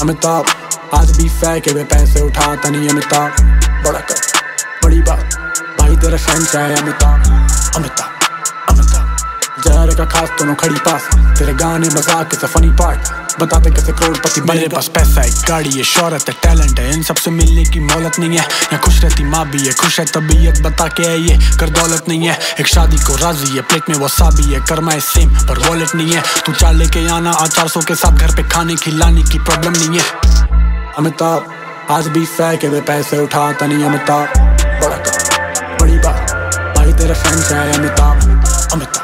अमिताभ आज भी फेंके वे पैसे उठाता नहीं अमिताभ। बड़ा कर बड़ी बात भाई तेरा शहंशाह है अमिताभ। अमिताभ अमिताभ जहर का खास दोनों खड़ी पास तेरे गाने मजाक के फनी पार्ट बताते कैसे करोड़पति बने। मेरे पास पैसा है, गाड़ी है, शोहरत है, टैलेंट है, इन सबसे मिलने की मोहलत नहीं है। यहाँ खुश रहती माँ भी है, खुश है तबीयत बता के है ये कर दौलत नहीं है। एक शादी को राजी है, प्लेट में वसाबी है, कर्मा है सेम पर वॉलेट नहीं है। तू चार लेके आना आ 400 के साथ घर पे खाने खिलाने की प्रॉब्लम नहीं है। अमिताभ आज भी फेंके वे पैसे उठाता नहीं अमिताभ। बड़ा कर बड़ी बात भाई तेरा शहंशाह है अमिताभ। अमिताभ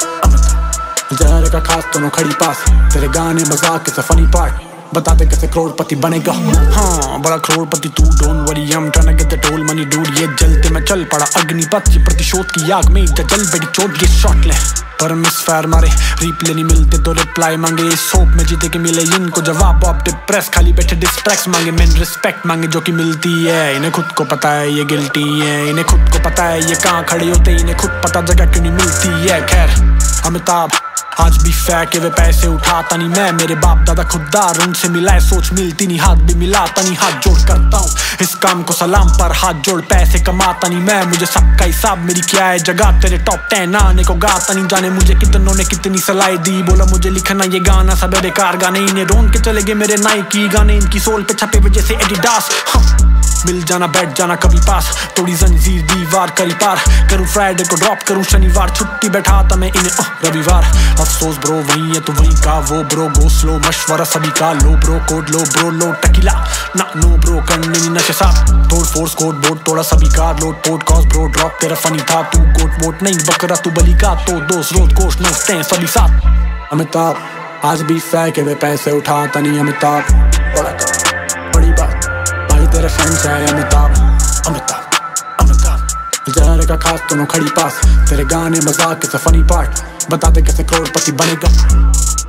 जहर का खास दोनों खड़ी पास तेरे गाने मजाक के फनी पार्ट बताते कैसे करोड़पति बनेगा। हाँ बड़ा करोड़पति तू, don't worry I am trying to get the toll money dude. ये जलते मैं चल पड़ा अग्निपथ की प्रतिशोध की आग में जल बेटी चोट। ये शॉट ले पर मिस फायर मारे, रिप्ले नहीं मिलते तो रिप्लाई मांगे। इस सोप में जीते के मिले इनको जवाब, आप डिप्रेस खाली बैठे डिस्ट्रैक्ट मांगे। मैन रिस्पेक्ट मांगे जो कि मिलती है, इन्हें खुद को पता है ये गिल्टी है। इन्हें खुद को पता है ये कहाँ खड़े होते, इन्हें खुद पता जगह क्यों नहीं मिलती है। खैर अमिताभ आज भी फेंके वे पैसे उठाता नहीं मैं। मेरे बाप दादा खुददार उनसे मिला है, सोच मिलती नहीं हाथ भी मिलाता नहीं। हाथ जोड़ करता हूँ इस काम को सलाम पर, हाथ जोड़ पैसे कमाता नहीं मैं। मुझे सबका हिसाब मेरी क्या है जगह, तेरे टॉप 10 आने को गाता नहीं। जाने मुझे कितनों ने कितनी सलाह दी, बोला मुझे लिखना ये गाना सब बेकार गाने। इन्हें रोन के चले गए मेरे नाइकी गाने, इनकी सोल पे छपे वजह से एडिडास। मिल जाना बैठ जाना कभी पास, थोड़ी जंजीर दीवार करी पार। करूँ फ्राइडे को ड्रॉप करूँ शनिवार, छुट्टी बैठाता मैं इन्हें रविवार। अफसोस ब्रो वही है तो वही का वो ब्रो, गो स्लो मशवरा सभी का। लो ब्रो कोड लो ब्रो लो टकीला ना नो ब्रो करने नहीं नशे साथ। तोड़ फोर्स कोड बोर्ड तोड़ा सभी का, लोड पोड कॉस ब्रो ड्रॉप तेरा फनी था। तू कोट वोट नहीं बकरा तू बली का, तो दोस्त रोज कोस्ट नोस्ते हैं सभी साथ। अमिताभ आज भी फेंके वे पैसे उठाता नहीं अमिताभ। बड़ा कर बड़ी बात भाई तेरा शहंशाह है अमिताभ। अमिताभ अमिताभ जहर का खास दोनों खड़ी पास तेरे गाने मजाक के फनी पार्ट बताते कैसे करोड़पति बनेगा।